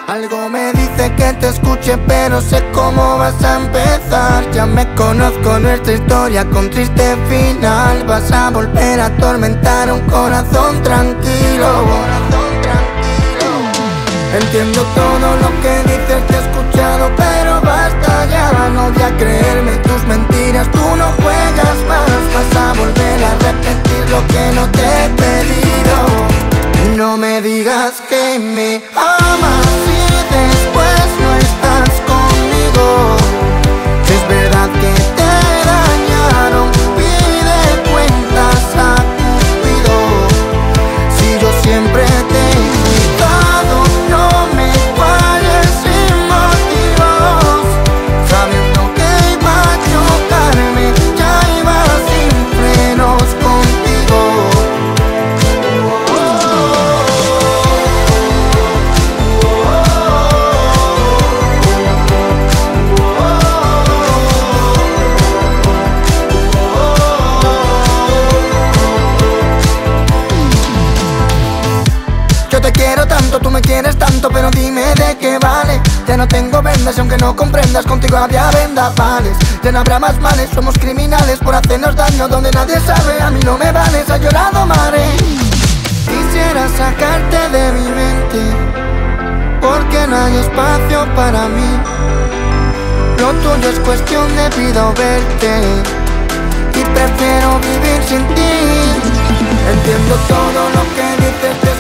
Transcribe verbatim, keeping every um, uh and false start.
Algo me dice que te escuche, pero sé cómo vas a empezar. Ya me conozco nuestra historia con triste final. Vas a volver a atormentar un corazón tranquilo. Entiendo todo lo que dices, te he escuchado, pero basta ya. No voy a creerme tus mentiras, tú no juegas más. Vas a volver a repetir lo que no te he pedido. No me digas que me amas y después no estás conmigo. Si es verdad que te dañaron, pide cuentas a Cupido. Si yo siempre te he cuidado, no me falles sin motivos. Sabiendo que iba a chocarme, ya iba sin frenos contigo. Yo te quiero tanto, tú me quieres tanto, pero dime de qué vale. Ya no tengo vendas y aunque no comprendas, contigo había vendavales. Ya no habrá más males, somos criminales por hacernos daño donde nadie sabe. A mí no me vales, ha llorado mare. Quisiera sacarte de mi mente, porque no hay espacio para mí. Lo tuyo es cuestión de vida o verte, y prefiero vivir sin ti. Entiendo todo lo que dices, te